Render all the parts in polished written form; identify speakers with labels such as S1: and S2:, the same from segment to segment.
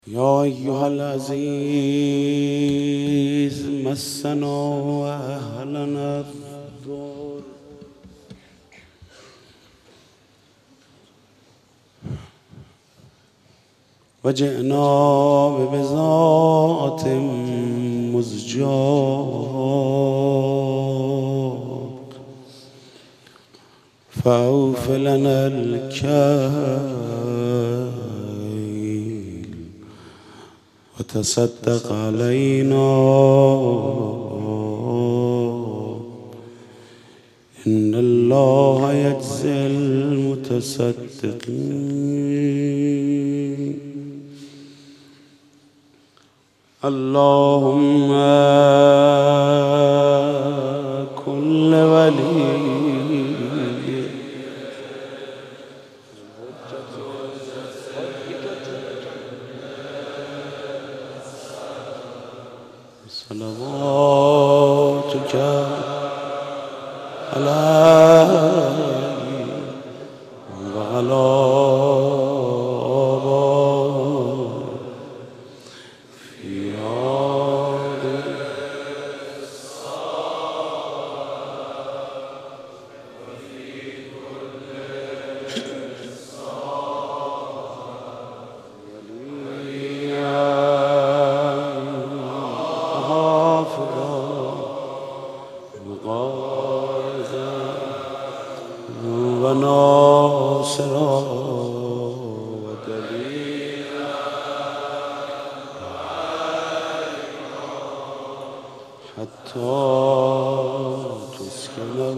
S1: يا أيها العزيز مسنا وأهلنا الضر وجئنا ببضاعة مزجاة فأوف لنا الكيل وتصدق علينا إن الله يجزي المتصدقين. اللهم كل ولي صلواتك عليه وعلى آبائه في هذه وفي كل وليا حافظا مغازا وناصرا ودليلا حتى تسكنه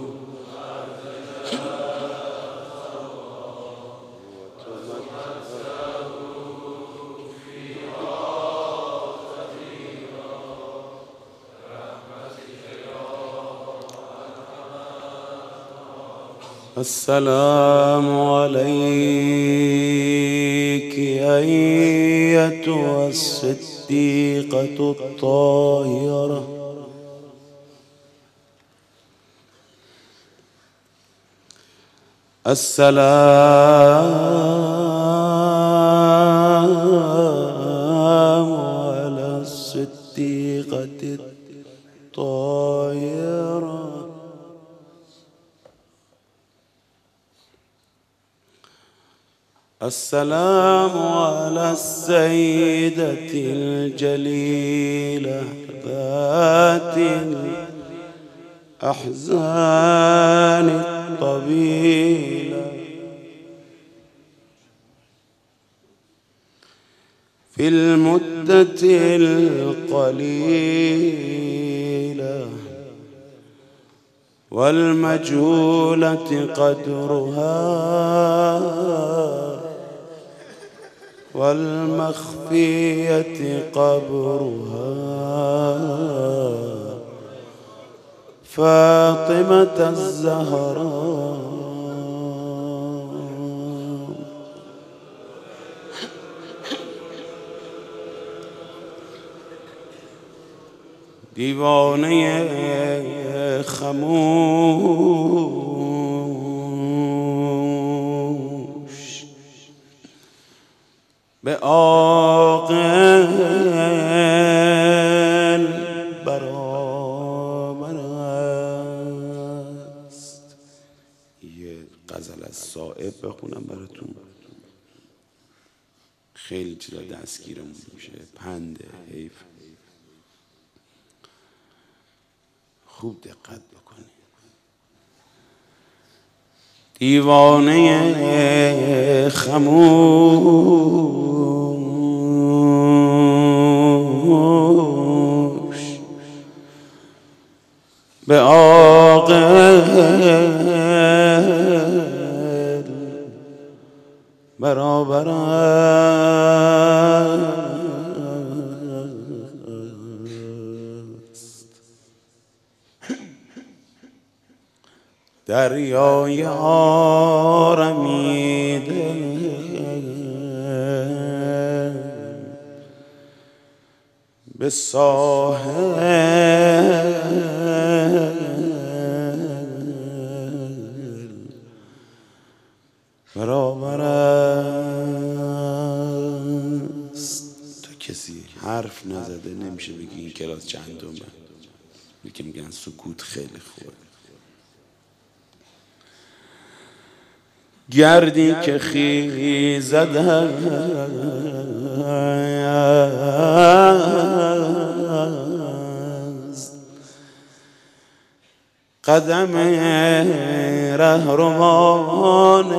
S1: السلام عليك أيتها الصديقة الطاهرة السلام على الصديقة الطاهرة السلام على السيدة الجليلة ذات الأحزان الطويلة في المدة القليلة والمجهولة قدرها والمخفية قبرها فاطمة الزهراء دیوانه خموش به عاقل برابر است. یه غزل از صائب بخونم براتون، خیلی چیزا دستگیرمون میشه، پنده، حیف. خوب دقت بکنید. دیوانه خموش به عاقل برابر دریای آرمیده به ساحل برابر است. کسی حرف نزده نمیشه بگی این کلاس چندمه. که میگن سکوت خیلی خوبه. گردی که خیزد است قدم رهروان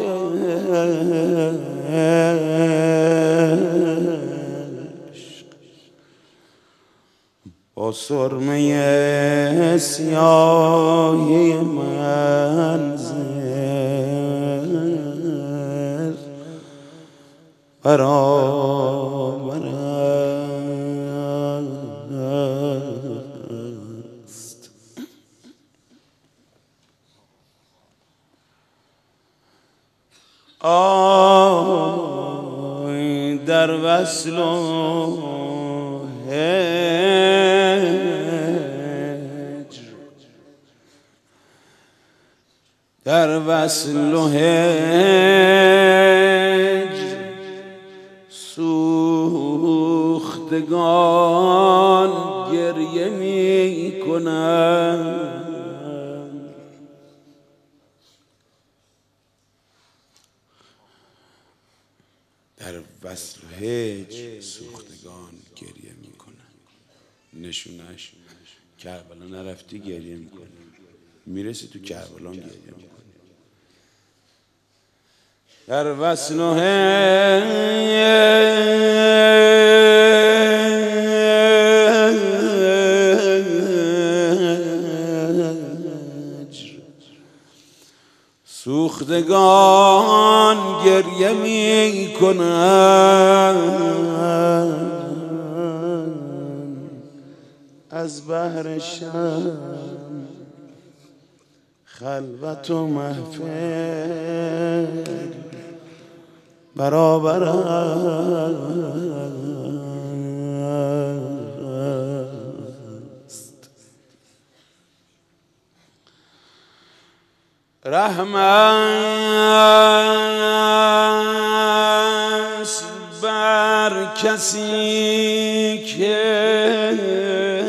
S1: با سرمه سیاهی منزل برابر است. آی در وصل و در وصل و هجر سوختگان گریه می کنند. در وصل و هجر سوختگان گریه می کنند. نشونش کربلا نرفتی گریه می کنی، میرسی تو کربلا گریه میکنی. در وصل و هجر سوختگان گریه میکنند. از بحر شم خلوت و محفل برابر است. رحم است بر کسی که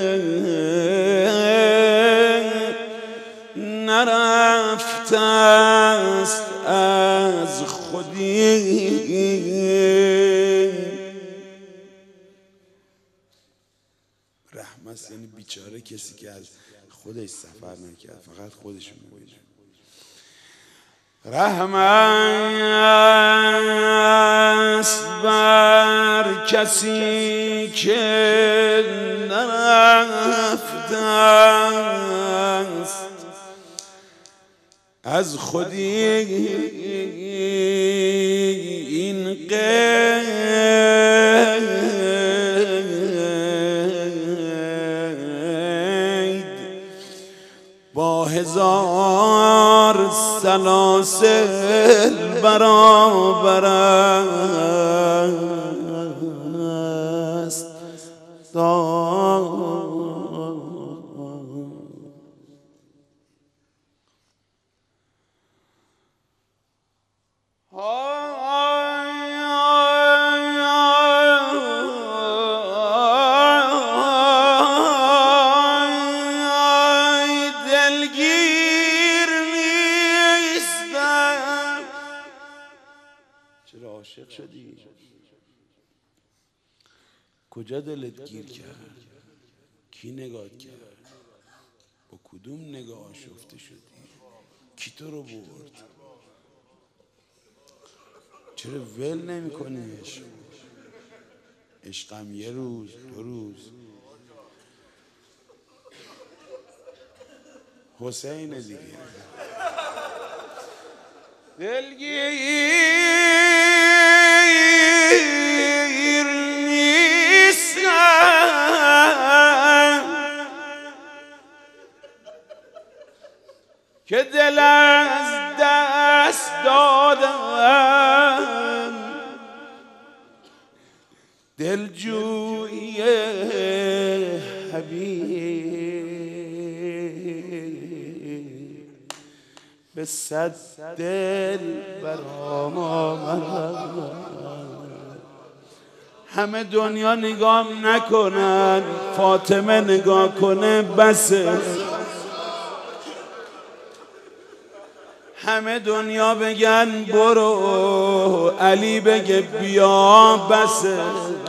S1: نرفته است از خودی. رحم است یعنی بیچاره کسی که از خودش سفر نکرد، فقط خودش می‌بینه. رحم است بر کسی که نرفته است از خودی. این قید با هزار سلاسل برابر است. چرا عاشق شدی؟ کجا دلت گیر کرد؟ کی نگاه کرد؟ با کدوم نگاه آشفته شدی؟ کی تو رو برد؟ چرا ول نمی کنی عشق؟ عشقم یه روز دو روز. حسین دیگه دلگیر نیستم که دل از دست دادم. دلجویی حبیب به صد دل برآمد. همه دنیا نگام نکنن، فاطمه نگاه کنه بسه. همه دنیا بگن برو، علی بگه بیا بسه.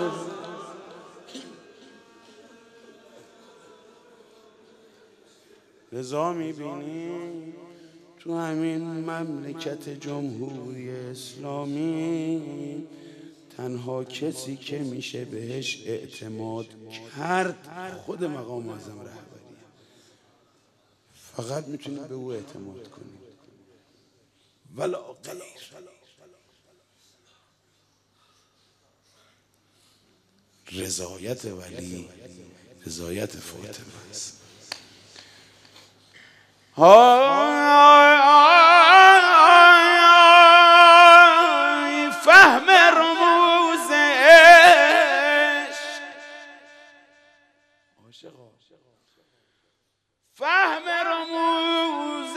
S1: رضا میبینی تو همین مملکت جمهوری اسلامی تنها کسی که میشه بهش اعتماد کرد خود مقام معظم رهبریه. فقط میتونی به او اعتماد کنی ولا غیر. رضایت ولی رضایت فاطمه است. فهم رموز عشق، فهم رموز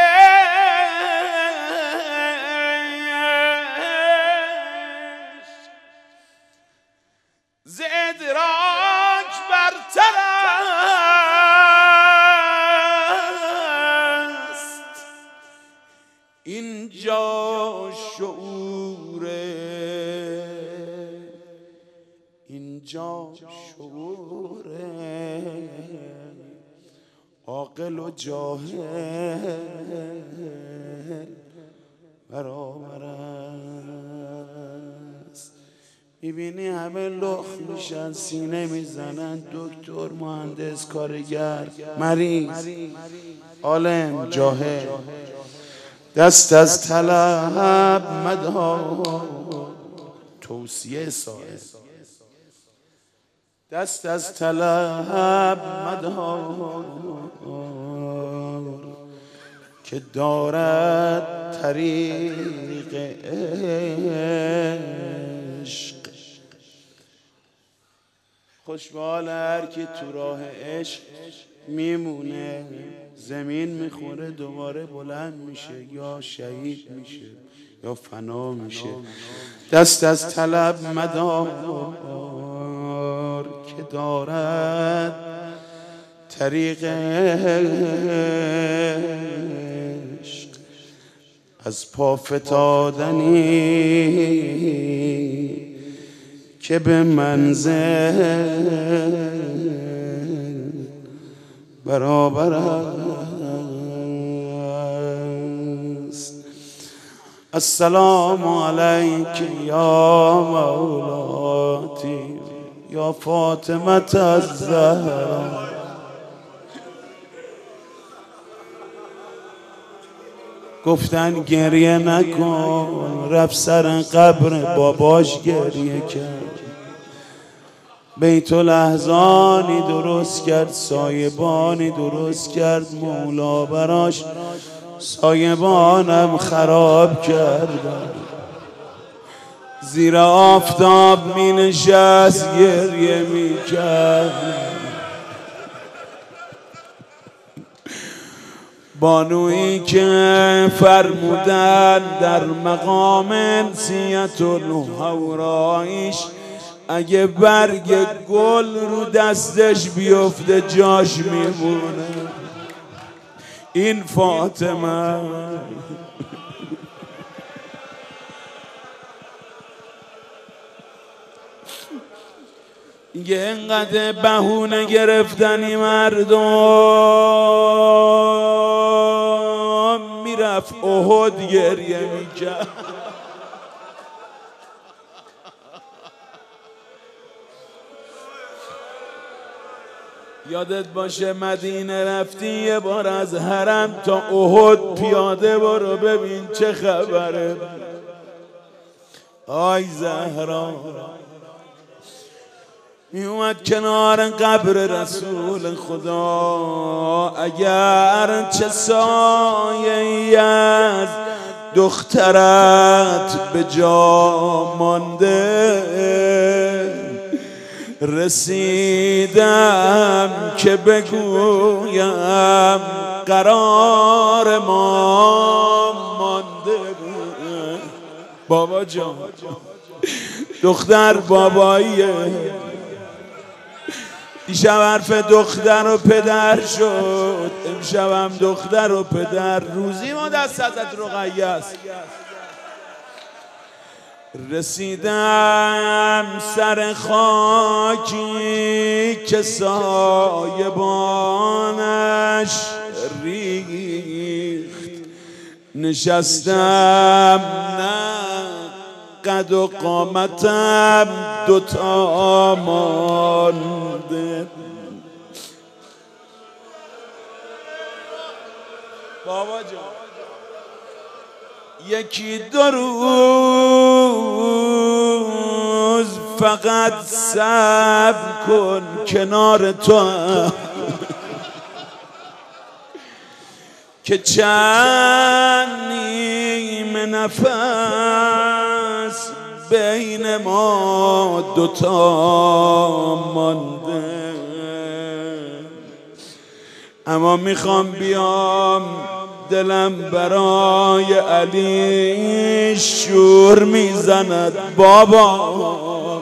S1: عشق ز ادراک برتر است. اینجا شعوره، اینجا شعوره، عاقل و جاهل برابر است. میبینی همه لخ میشن، سینه میزنن، دکتر، مهندس، کارگر، مریض، عالم، جاهل، دست از طلب مدار، توصیه صاحب، دست از طلب مدار که دارد طریق عشق. خوشبال هر که تو راه عشق میمونه، زمین میخوره دوباره بلند میشه، یا شهید میشه یا فنا میشه. دست از طلب مدار که دارد طریق عشق. از پا فتادنی که به منزل برابر است. السلام علیک یا مولاتی یا فاطمه الزهرا. گفتن گریه نکن، رفت سر قبر باباش گریه کرد. بیت الاحزانی درست کرد، سایبانی درست کرد، مولا براش سایبانم خراب کردن. زیر آفتاب می نشست گریه می کرد. بانویی که فرمودن در مقام انسیت الحورایش اگه برگ گل رو دستش بیفته جاش میمونه. این فاطمه یه انقدر بهونه گرفتنی مردم میرفت احد گریه میکرد. یادت باشه مدینه رفتی یه بار از حرم تا احد پیاده برو ببین چه خبره. آی زهرا می اومد کنار قبر رسول خدا، اگر چه سایه‌ای از دخترت به جا مانده، رسیدم که بگویم قرار ما مانده بود. بابا جان دختر باباییه. دیشب حرف دختر و پدر شد، امشبم دختر و پدر. روزی ما دست حضرت رقیه است. رسیدم سر خاکی که سایبانش ریخت، نشستم نه قد و قامتم دوتا مانده. بابا جان یکی دو روز فقط صبر کن کنار تو که چند نیمه نفس بین ما دوتا مانده. اما میخوام بیام، دلم برای علی شور میزند. بابا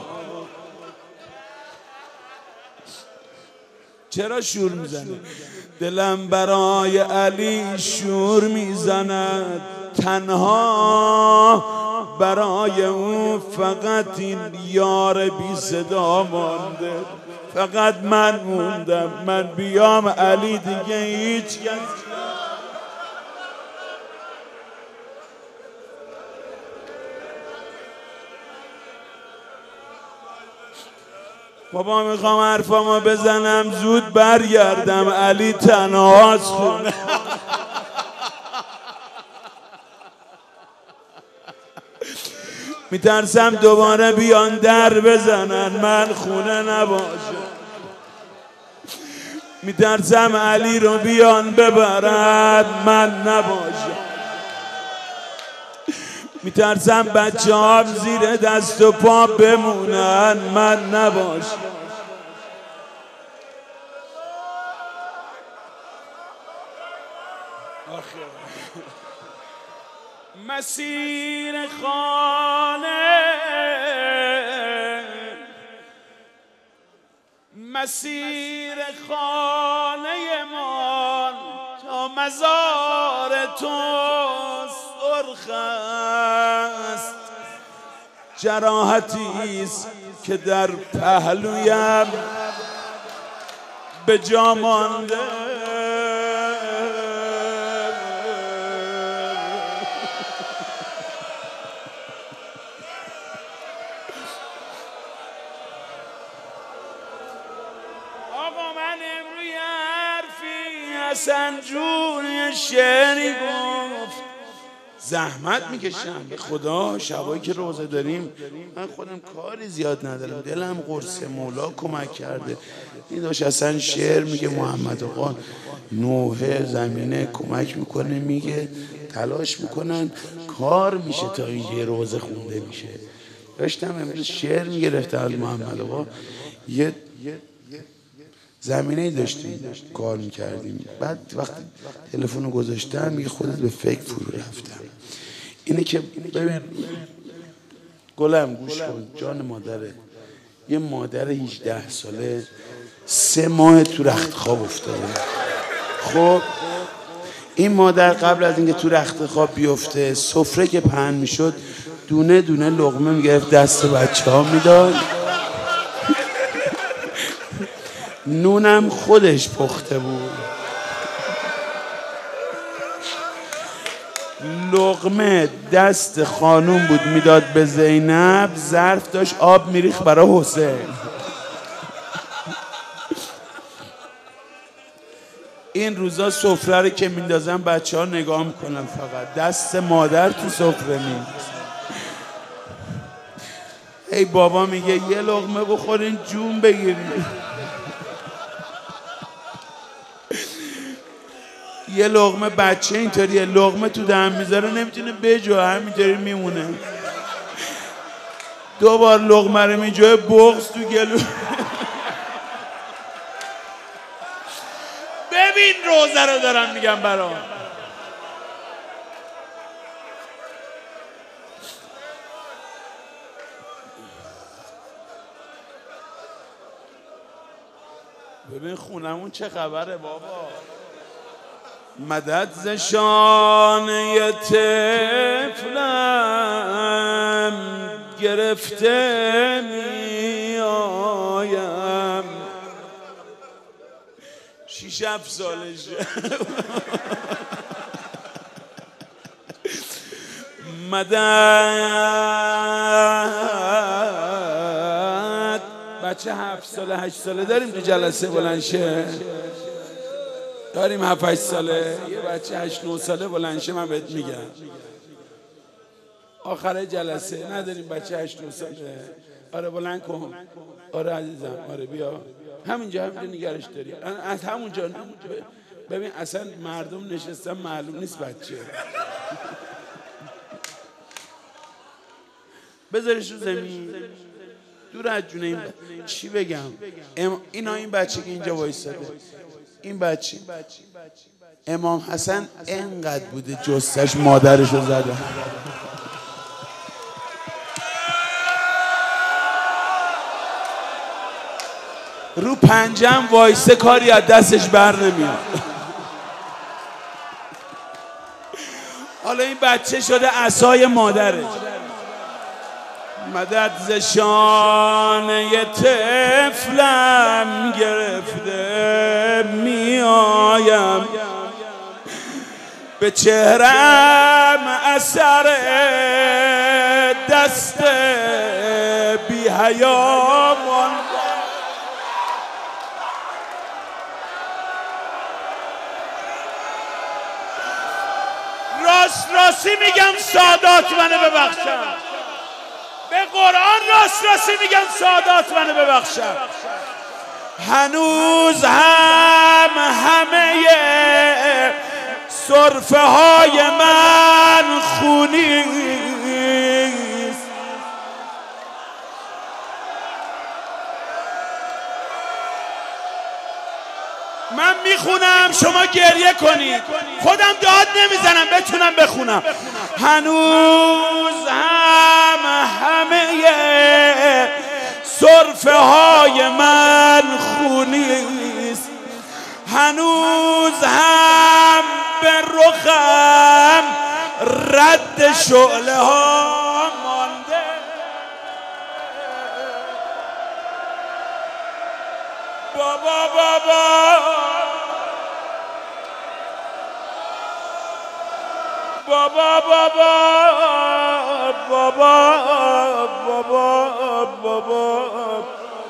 S1: چرا شور میزنه؟ دلم برای علی شور میزند، تنها برای اون فقط این یار بی صدا مانده. فقط من موندم، من بیام علی دیگه هیچ کس. بابا میخوام حرفامو بزنم زود برگردم، علی تنهاست خونه. میترسم دوباره بیان در بزنن من خونه نباشم. میترسم علی رو بیان ببرن من نباشم. میترسم بچه ها زیر دست و پا بمونن من نباشم. مسیر خانه، مسیر خانه من تا مزار تو سرخ است. جراحتی است که در پهلویم به جا مانده. حسن جون شعری گفت، زحمت میکشم به خدا شبایی که روزه داریم. من خودم کاری زیاد ندارم، دلم قرص مولا کمک کرده. این داشت حسن شعر میگه محمد آقا نوحه زمینه کمک میکنه، میگه تلاش میکنن کار میشه تا این یه روزه خونده میشه. داشتم امروز شعر میگرفتم از محمد آقا، یه زمینه داشتیم کار میکردیم. بعد وقتی تلفن رو گذاشتم میگه خودت به فکر فرو رفتم. اینه که ببین گلم گوش کن جان مادره، یه مادر 18 ساله 3 ماه تو رخت خواب افتاده. خب این مادر قبل از اینکه تو رخت خواب بیفته سفره که پهن میشد دونه دونه لقمه میگرفت دست بچه ها میداد، نونم خودش پخته بود. لقمه دست خانوم بود میداد به زینب، ظرف داشت آب میریخت برای حسین. این روزا سفره رو که میندازن بچه ها نگاه میکنن، فقط دست مادر تو سفره نیست. ای بابا میگه یه لقمه بخورین جون بگیرین. یه لقمه بچه اینطوریه، لقمه تو دهن میذاره نمیتونه بجوه، همینطوری میمونه. 2 بار لقمه رو میجوه بغض تو گلو. ببین روزه رو دارم میگم برام. ببین خونمون چه خبره بابا. مدد ز شانه طفلم گرفته می آیم. 6 7 سالشه. مدد. بچه 7 ساله 8 ساله داریم تو جلسه بلند شه؟ داریم 7 8 ساله. یه بچه 8 9 ساله بلند شه من بهت میگم. آخر جلسه نداریم بچه 8 9 ساله. آره بلند کن. آره عزیزم آره بیا. همینجا نگرش داری. از همونجا ببین اصلا مردم نشستن معلوم نیست بچه. بذارش رو زمین دور از جونه این چی بگم. این بچه که اینجا وایساده، این بچه امام حسن انقدر بوده جستش مادرشو زده. رو پنجم وایسه کاری از دستش بر نمیاد. حالا این بچه شده عصای مادرش. مدد ز شانه طفلم گرفته می آیم. به چهرم اثر دست بی حیا مانده. راستی میگم سادات منو ببخشم. به قرآن راستی میگم سادات منو ببخشم. هنوز هم همه سرفه های من خونیست. من میخونم شما گریه کنید. خودم داد نمیزنم بتونم بخونم. هنوز هم همه سرفه های من خونیست. هنوز هم به رخم رد شعله ها مانده. بابا بابا بابا بابا بابا بابا.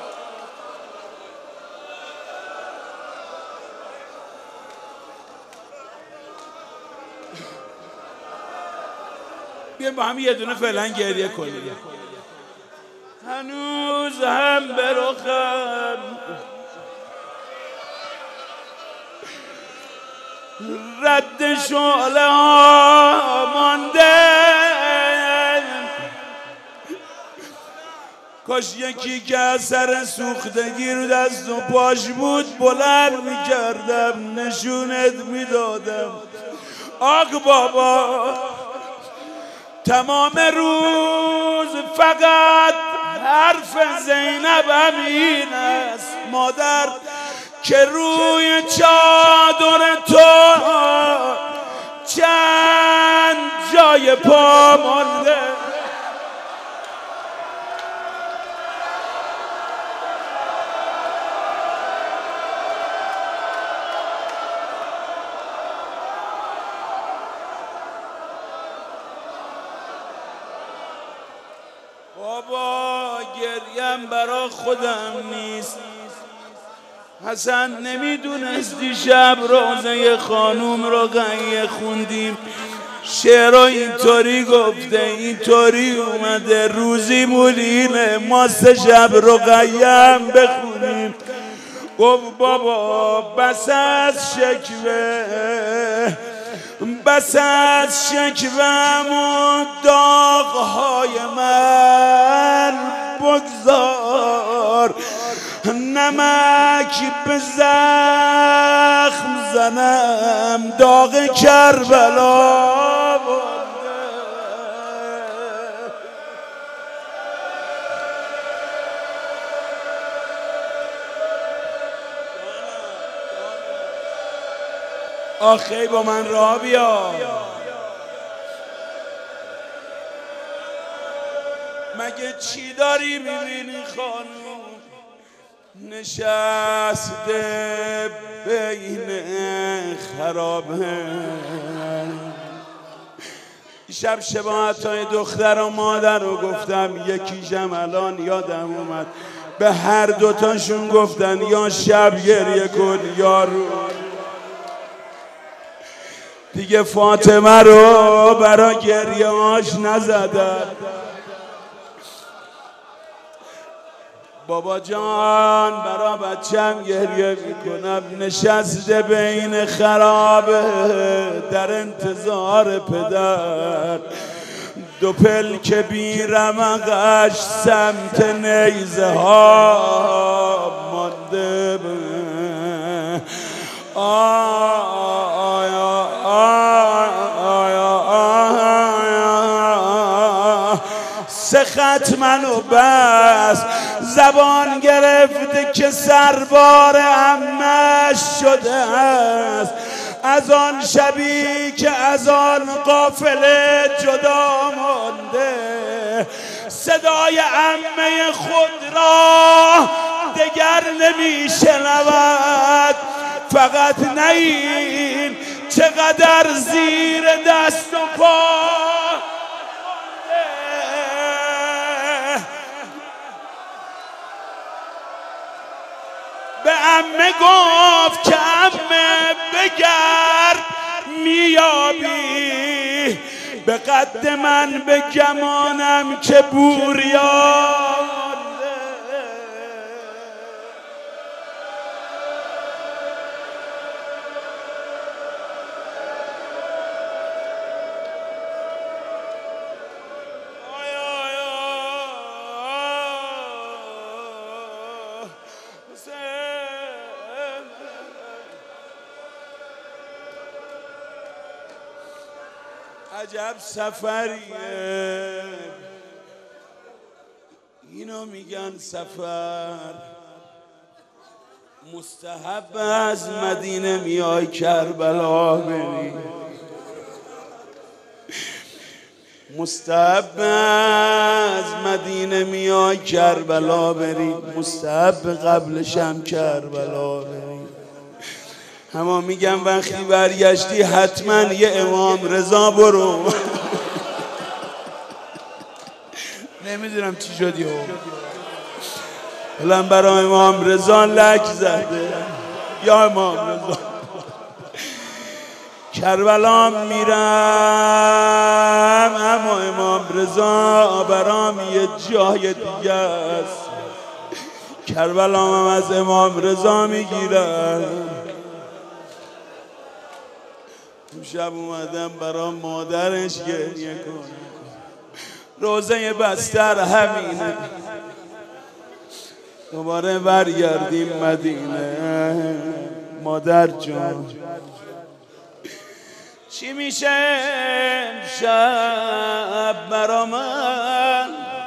S1: بیایم با هم یه دونه فعلا گریه کنیم. هنوز هم به رخم رد شعله ها مانده. کاش یکی که از سر سوختگی رو دست و پاش بود بلند میکردم نشونت میدادم. آق بابا تمام روز فقط حرف زینبم این است. مادر که روی چادر تو چند جای پا مانده. بابا گریم برا خودم نیست. حسن نمیدونست دیشب روزه خانوم رو غیه خوندیم. شعر اینطوری گفته اینطوری اومده. روزی مولینه ما 3 شب رو غیم بخونیم. گفت بابا بس از شکوه بس از شکوهم و داغهای من بگذار. نمک به زخم زنم داغ کربلا بوده. آخی با من را بیا. مگه چی داری میبینی خانوم نشسته بین خرابه؟ شب شباهتای دختر و مادر رو گفتم، یکیشم الان یادم اومد، به هر دوتاشون گفتن یا شب گریه کن یا روز. دیگه فاطمه رو برا گریه هاش نزدن. بابا جان برا بچم گریه میکنم، نشسته بین خرابه در انتظار پدر. دو پلک بی رمقش سمت نیزه ها مانده سه خط منو بس زبان گرفته که سربار عمش شده است. از آن شبی که از آن قافله جدا مانده، صدای عمه خود را دگر نمی شنود. فقط نیم چقدر زیر دست و پا به عمه گفت که عمه بگرد میابی، به قد من به گمانم که بوریا. عجب سفریه، اینو میگن سفر. مستحب از مدینه میای کربلا بری، مستحب از مدینه میای کربلا بری، مستحب قبلش هم کربلا بری. اما میگم وقتی برگشتی حتما یه امام رضا برو. نمیدونم چی شدی الان برای امام رضا لک زده. یا امام رضا کربلا میرم، اما امام رضا برام یه جای دیگه است. کربلا هم از امام رضا میگیرم. شب اومدم برا مادرش گریه کنم، روزه بستر همینه، دوباره برگردیم مدینه. مادر جان چی میشه امشب برا من؟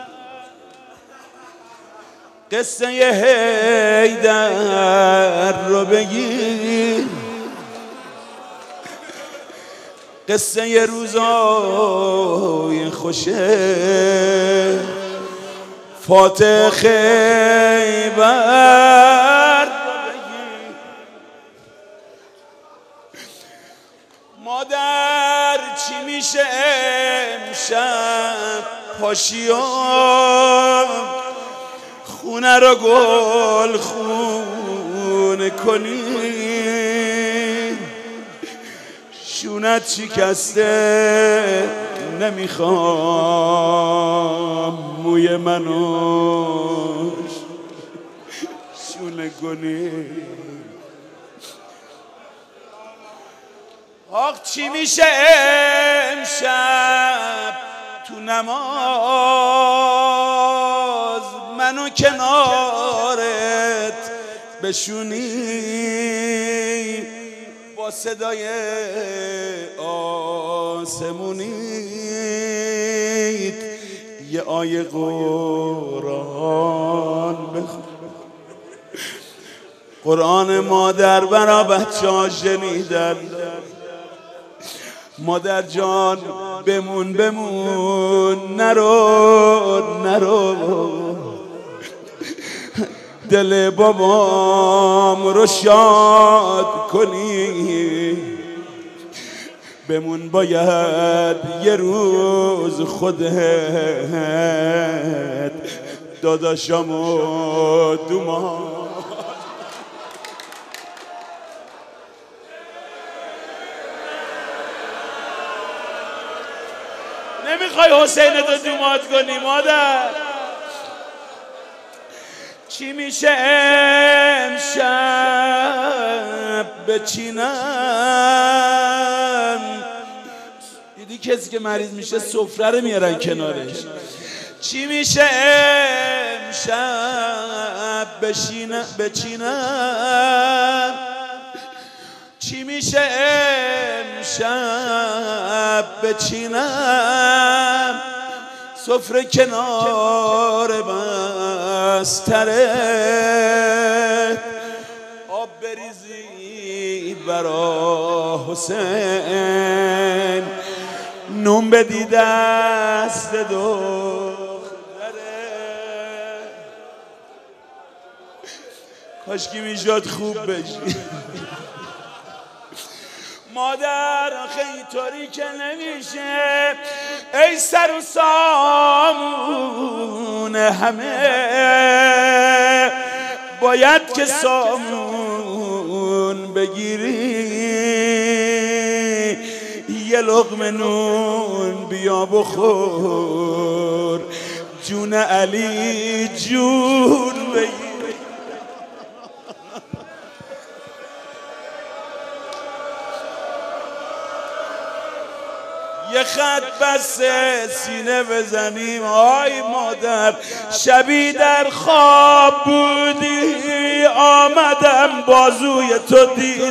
S1: قصه حیدر رو بگیر، قصه یه روزای خوشه فاتح خیبر. مادر چی میشه امشب؟ پاشیام خونه رو گل خونه کنی، شونت شکسته نمیخوام موی منو شونه کنی. آخ چی میشه امشب تو نماز منو کنارت بشونی، با صدای آسمونیت یه آیه قرآن بخون. قرآن مادر برا بچه ها شنیدن. مادر جان بمون بمون، نرو دل بابام رو شاد کنی. بمون باید یه روز خودت داداشامو دوما. نمیخوای حسین تو دومات کنی مادر؟ چی میشه امشب بچینم؟ دیدی کسی که مریض میشه سفره رو میارن کنارش. چی میشه امشب بچینم؟ چی میشه امشب بچینم؟ سفره کنار بستره، آب بریزی برا حسین، نون بدی دست دختره. کاشکی میشد خوب بشی مادر. آخه اینطوری که نمیشه، ای سر و سامون همه باید که سامون بگیری. یه لقمه نون بیا بخور، جون علی جون بگیری. یه خط بس سینه بزنیم. آی مادر شبی در خواب بودی، آمدم بازوی تو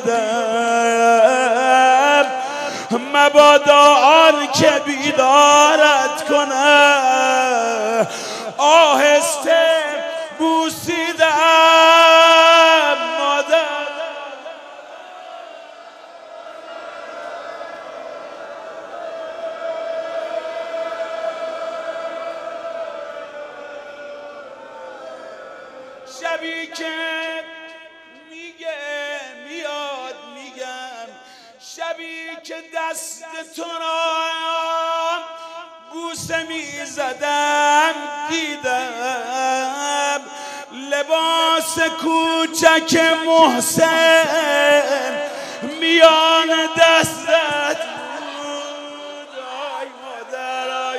S1: دیدم. مبادا آن که بیدارت کنه، آهسته بوسیدم مادر. شبی که میگه میاد میگم، شبی که دست تو را بوسه میزدم، دیدم لباس کوچک محسن میان دستت بود. آی مادر، آی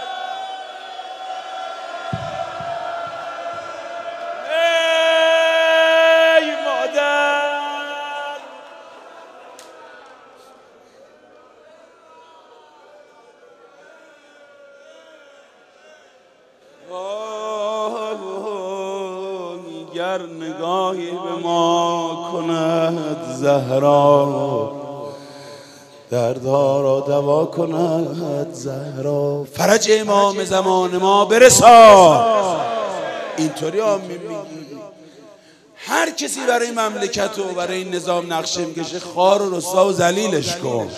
S1: گر نگاهی به ما کند زهرا، دردها را دوا کند زهرا. فرج امام زمان ما برسا. اینطوری هم میگی هر کسی برای مملکت و برای این نظام نقشه میکشه، خار و رسوا و ذلیلش کن.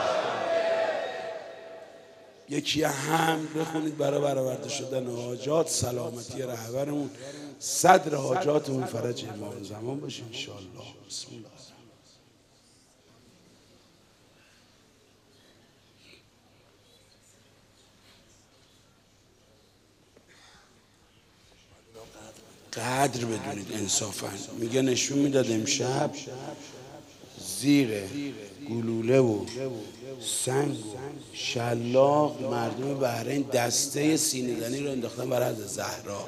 S1: یکی هم بخونید برای برآورده شدن حاجات، سلامتی رهبرمون، صدر حاجاتمون فرج امام زمان باشه انشاءالله. بسم الله. قدر بدونید انصافا. میگه نشون میداد امشب زیر گلوله و سنگ و شلاق مردم بحرین دسته سینه زنی رو انداختن برای حضرت زهرا.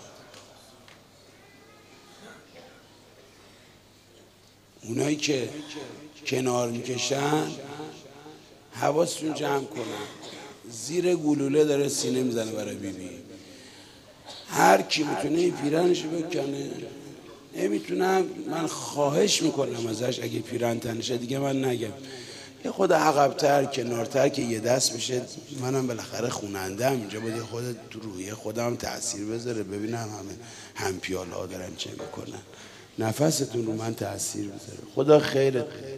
S1: اونایی که کنار میکشن حواستون جمع کنن، زیر گلوله داره سینه میزنه برای بیبی. هر کی میتونه این پیرنشو بکنه. نمیتونم، من خواهش میکنم ازش اگه پیرن تنشه دیگه من نگم، یه خود عقب‌تر کنارتر که یه دست بشه. منم بالاخره خونندم اینجا، باید خود تو روحیه خودم تأثیر بذاره، ببینم همه هم پیاله ها دارن چه میکنن. نفستون رو من تأثیر بذاره. خدا خیرت بده.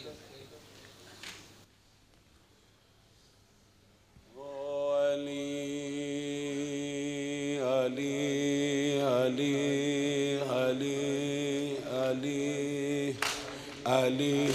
S1: علی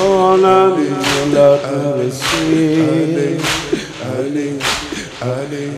S1: جانم